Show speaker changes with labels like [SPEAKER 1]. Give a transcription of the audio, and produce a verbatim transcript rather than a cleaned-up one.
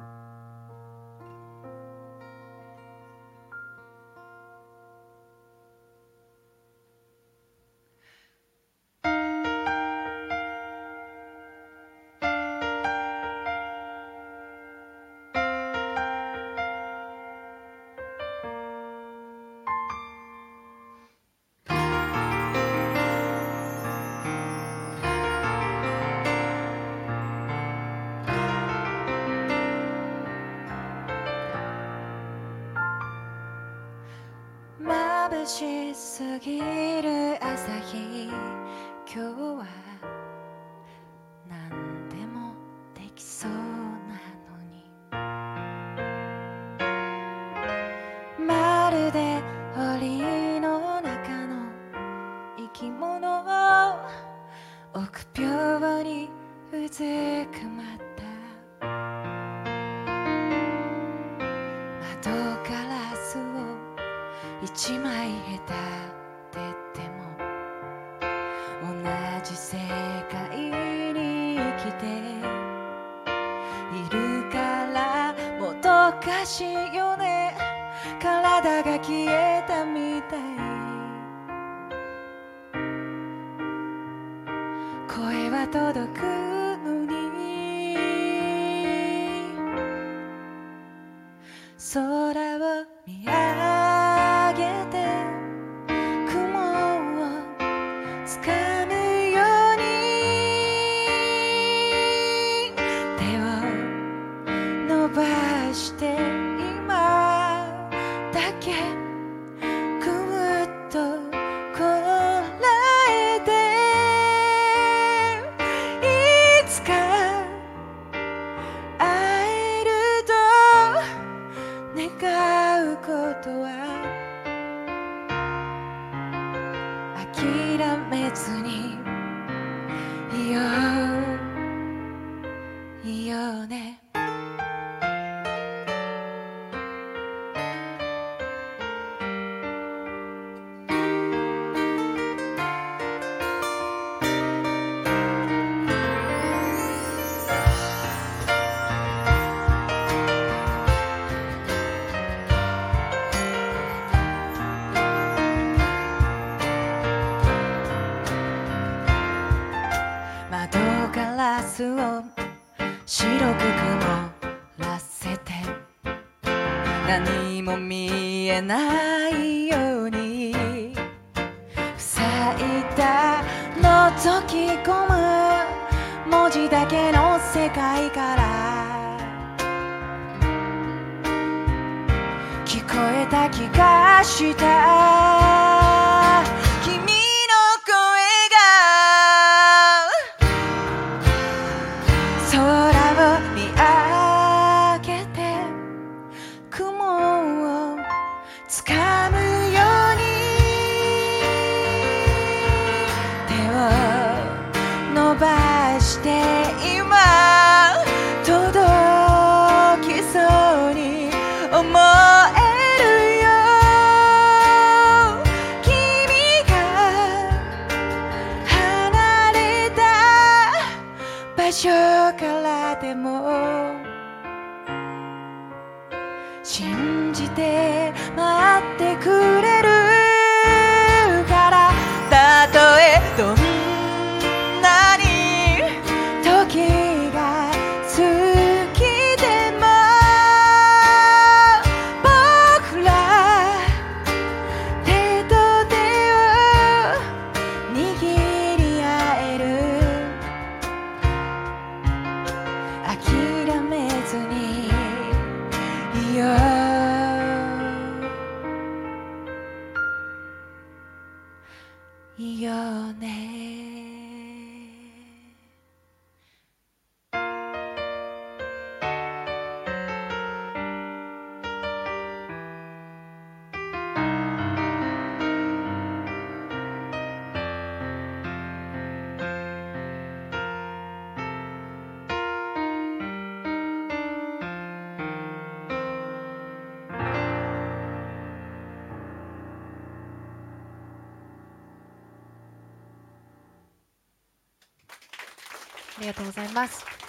[SPEAKER 1] 眩しすぎる朝日、今日は何でもできそうなのに、まるで檻の中の生き物、臆病にうずくまった窓ガラスを一枚隔てても同じ世界に生きているからもどかしいよね、体が消えたみたい、声は届くのに空を見上げて雲をつかむように手を伸ばして今だけぐっとこらえて、いつか会えると願うことは諦めずにいよういようね。窓ガラスを白く曇らせて何も見えないように塞いだ覗き込む文字だけの世界から聞こえた気がした、君の声が空を見上げて雲をつかむように手を伸ばして今届きそうに思えるよ、君が離れた場所からでも信じて待ってくれるから、たとえどんなに時が過ぎても僕ら手と手を握り合える、諦めずにいよういようね。ありがとうございます。